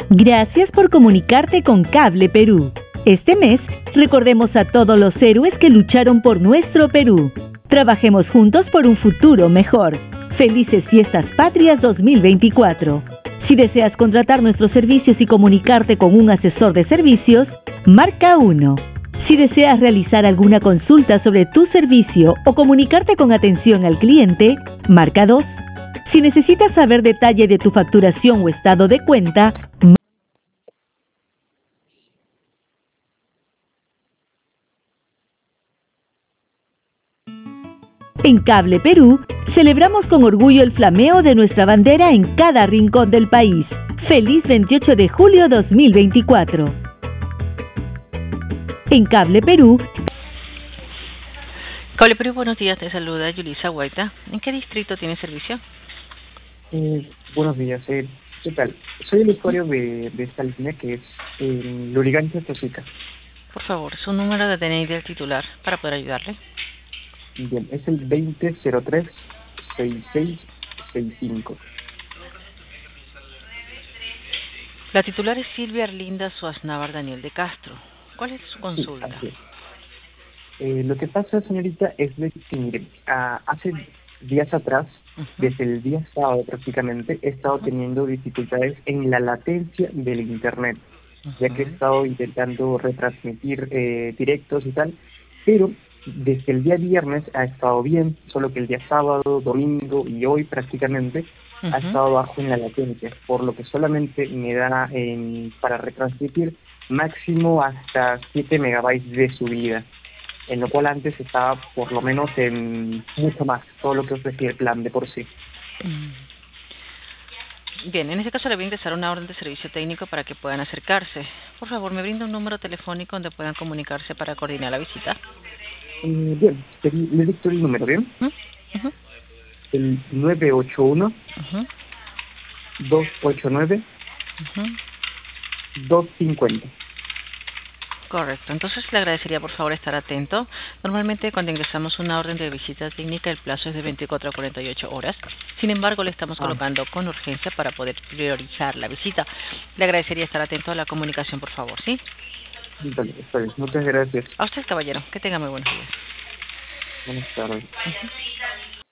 Gracias por comunicarte con Cable Perú. Este mes, recordemos a todos los héroes que lucharon por nuestro Perú. Trabajemos juntos por un futuro mejor. Felices Fiestas Patrias 2024. Si deseas contratar nuestros servicios y comunicarte con un asesor de servicios, marca 1. Si deseas realizar alguna consulta sobre tu servicio o comunicarte con atención al cliente, marca 2. Si necesitas saber detalle de tu facturación o estado de cuenta, en Cable Perú, celebramos con orgullo el flameo de nuestra bandera en cada rincón del país. ¡Feliz 28 de julio 2024! En Cable Perú... Cable Perú, buenos días, te saluda Yulisa Huayta. ¿En qué distrito tiene servicio? Buenos días, ¿qué tal? Soy el usuario de esta línea que es Lurigancho Tosica. Por favor, su número de DNI del titular para poder ayudarle. Bien, es el 2003-6665. La titular es Silvia Arlinda Suaznavar Daniel de Castro. ¿Cuál es su consulta? Sí, lo que pasa, señorita, es de que, mire, hace días atrás, desde el día sábado prácticamente, he estado teniendo dificultades en la latencia del internet, ya que he estado intentando retransmitir directos y tal, pero desde el día viernes ha estado bien, solo que el día sábado, domingo y hoy prácticamente ha estado bajo en la latencia, por lo que solamente me da para retransmitir máximo hasta 7 megabytes de subida, en lo cual antes estaba por lo menos en mucho más, todo lo que ofrecía el plan de por sí. Bien, en este caso le voy a ingresar una orden de servicio técnico para que puedan acercarse. Por favor, me brinda un número telefónico donde puedan comunicarse para coordinar la visita. Bien, le dicto el número, ¿bien? El 981 289 250. Correcto, entonces le agradecería por favor estar atento. Normalmente cuando ingresamos una orden de visita técnica el plazo es de 24 a 48 horas. Sin embargo, le estamos colocando con urgencia para poder priorizar la visita. Le agradecería estar atento a la comunicación, por favor, ¿sí? Vale, está bien. Muchas gracias. A usted, caballero. Que tenga muy buenos días. Buenas tardes.